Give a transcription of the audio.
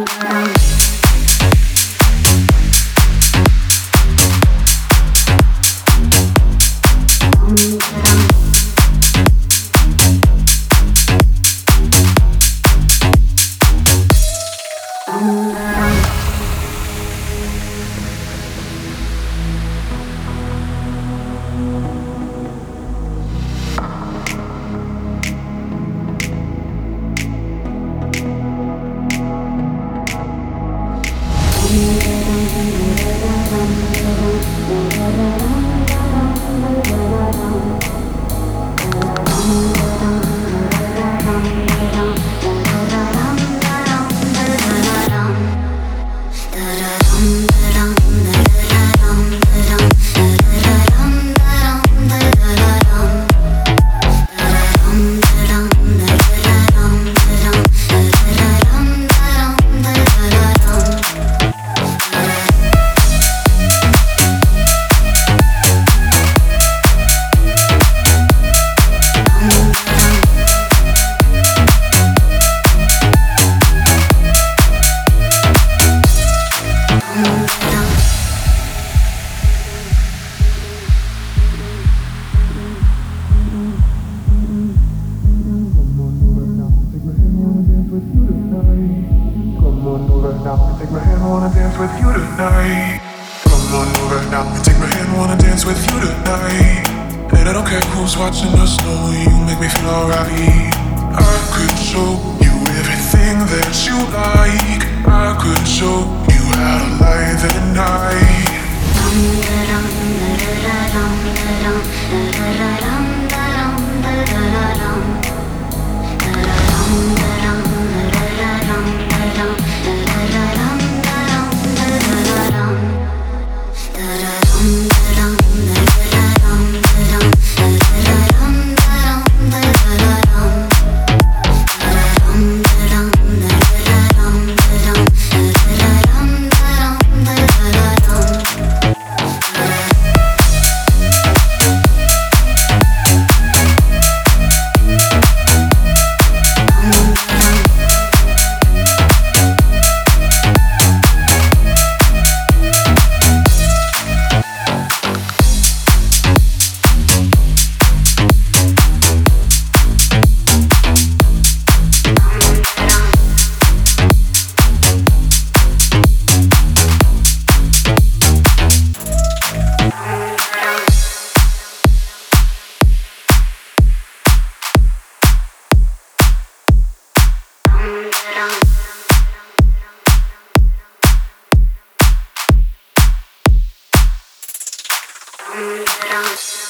Take my hand, wanna dance with you tonight. Come on over now. Take my hand, wanna dance with you tonight. And I don't care who's watching us, no, you make me feel alright. I could show you everything that you like. I could show you how to light the night. Down.